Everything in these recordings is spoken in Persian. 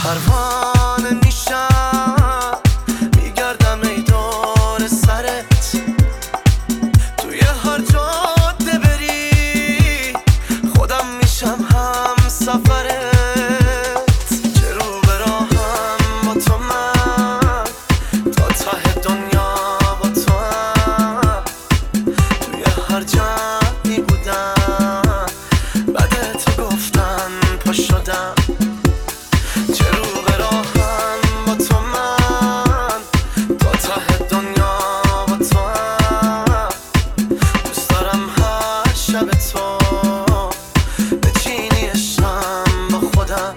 پروانه میشم میگردم ای دور سرت، توی هر جاده بری خودم میشم هم سفرت. چه رو به راهم با تو من، تا ته دنیا با تو هم، توی هر جمعی بودم بعد تو گفتن پا شدم. چه رو به راهم با تو من، تا ته دنیا با تو هم، دوست دارم هر شب تو بچینی عشقم با خودم.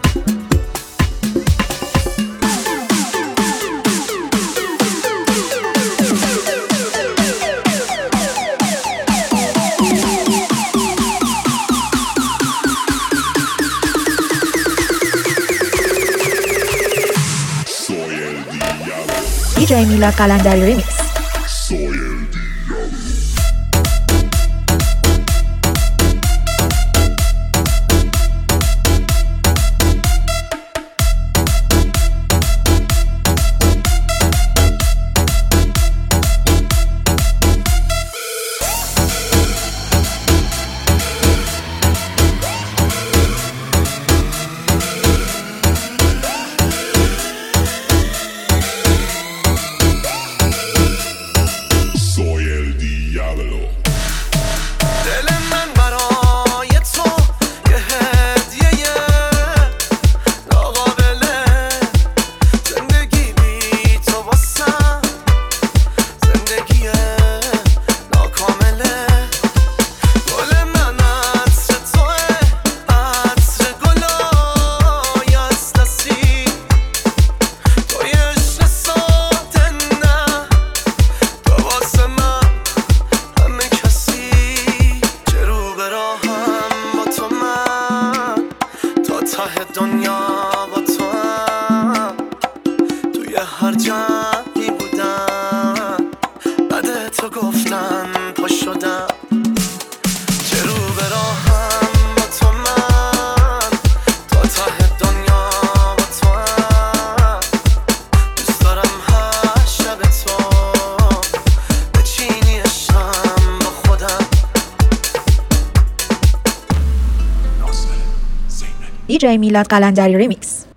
DJ Milad Qalandari Remix. ته دنیا با تو هم، توی هر جمعی بودم بعد تو گفتن پا شدم. چه رو به راهم با تو من، تا ته دنیا با تو هم، دوست دارم هر شب تو بچینی عشقم با خودم. DJ Milad Qalandari Remix.